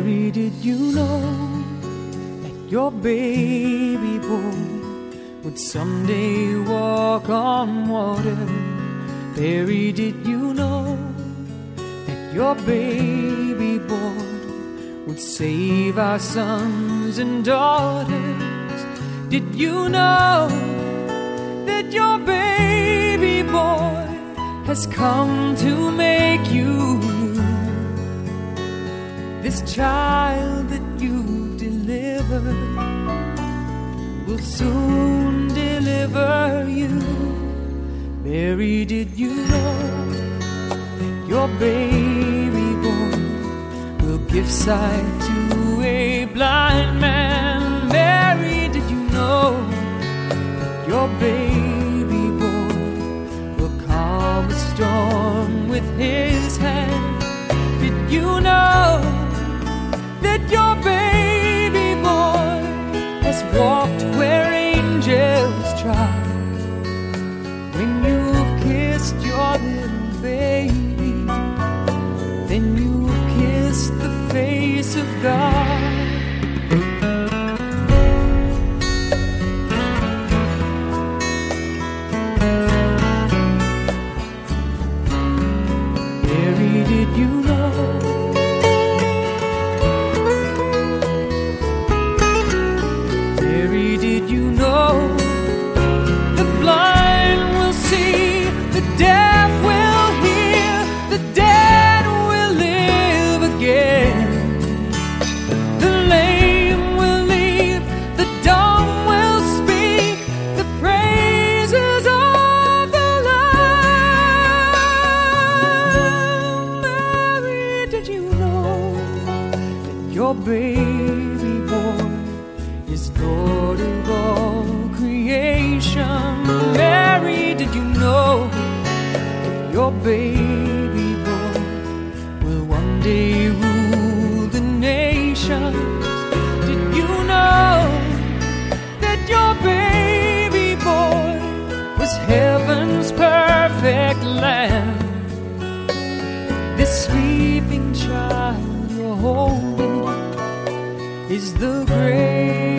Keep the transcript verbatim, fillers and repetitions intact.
Mary, did you know that your baby boy would someday walk on water? Mary, did you know that your baby boy would save our sons and daughters? Did you know that your baby boy has come to make you new? This child that you've delivered will soon deliver you. Mary, did you know that your baby boy will give sight to a blind man? Mary, did you know that your baby boy will calm a storm with his hand? Did you know that your baby boy has walked where angels trod? When you've kissed your little baby, then you've kissed the face of God. Mary, did you know? Mary, did you know? The blind will see, the deaf will hear, the dead will live again. The lame will leap, the dumb will speak, the praises of the Lamb. Mary, did you know that your baby boy is Lord of all creation? Mary, did you know that your baby boy will one day rule the nations? Did you know that your baby boy was heaven's perfect lamb? This sleeping child you're holding is the great